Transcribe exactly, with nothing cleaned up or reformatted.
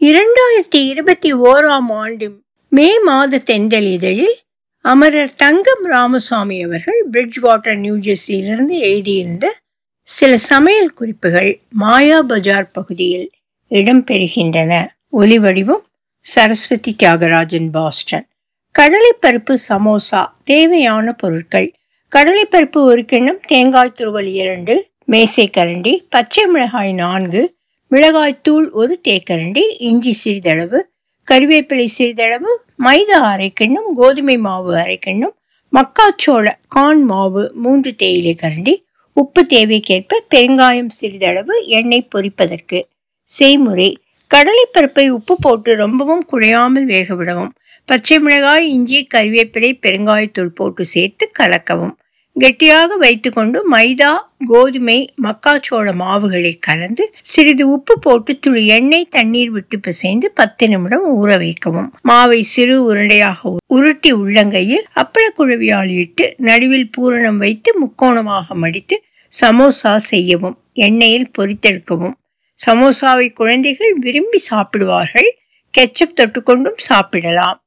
இரண்டாயிரத்தி இருபத்தி ஓராம் ஆண்டு மே மாத தென்றல் இதழில் அமரர் தங்கம் ராமசாமி அவர்கள் பிரிட்ஜ் வாட்டர் நியூஜெர்சியிலிருந்து எழுதியிருந்த சில சமையல் குறிப்புகள் மாயா பஜார் பகுதியில் இடம்பெறுகின்றன. ஒலிவடிவம் சரஸ்வதி தியாகராஜன், பாஸ்டன். கடலைப்பருப்பு சமோசா. தேவையான பொருட்கள்: கடலைப்பருப்பு ஒரு கிண்ணம், தேங்காய் துருவல் இரண்டு, மேசை கரண்டி, பச்சை மிளகாய் நான்கு, மிளகாய்த்தூள் ஒரு தேக்கரண்டி, இஞ்சி சிறிதளவு, கறிவேப்பிலை சிறிதளவு, மைதா அரை கிண்ணம், கோதுமை மாவு அரை கிண்ணம், மக்காச்சோள கார்ன் மாவு மூன்று தேயிலை கரண்டி, உப்பு தேவைக்கேற்ப, பெருங்காயம் சிறிதளவு, எண்ணெய் பொரிப்பதற்கு. செய்முறை: கடலைப்பருப்பை உப்பு போட்டு ரொம்பவும் குழையாமல் வேக விடவும். பச்சை மிளகாய், இஞ்சி, கறிவேப்பிலை, பெருங்காயத்தூள் போட்டு சேர்த்து கலக்கவும். கெட்டியாக வைத்துக்கொண்டு மைதா, கோதுமை, மக்காச்சோள மாவுகளை கலந்து சிறிது உப்பு போட்டு துளி எண்ணெய், தண்ணீர் விட்டு பிசைந்து பத்து நிமிடம் ஊற வைக்கவும். மாவை சிறு உருண்டையாக உருட்டி உள்ளங்கையில் அப்பள குழவியால் இட்டு நடுவில் பூரணம் வைத்து முக்கோணமாக மடித்து சமோசா செய்யவும். எண்ணெயில் பொரித்தெடுக்கவும். சமோசாவை குழந்தைகள் விரும்பி சாப்பிடுவார்கள். கெச்சப் தொட்டுக்கொண்டும் சாப்பிடலாம்.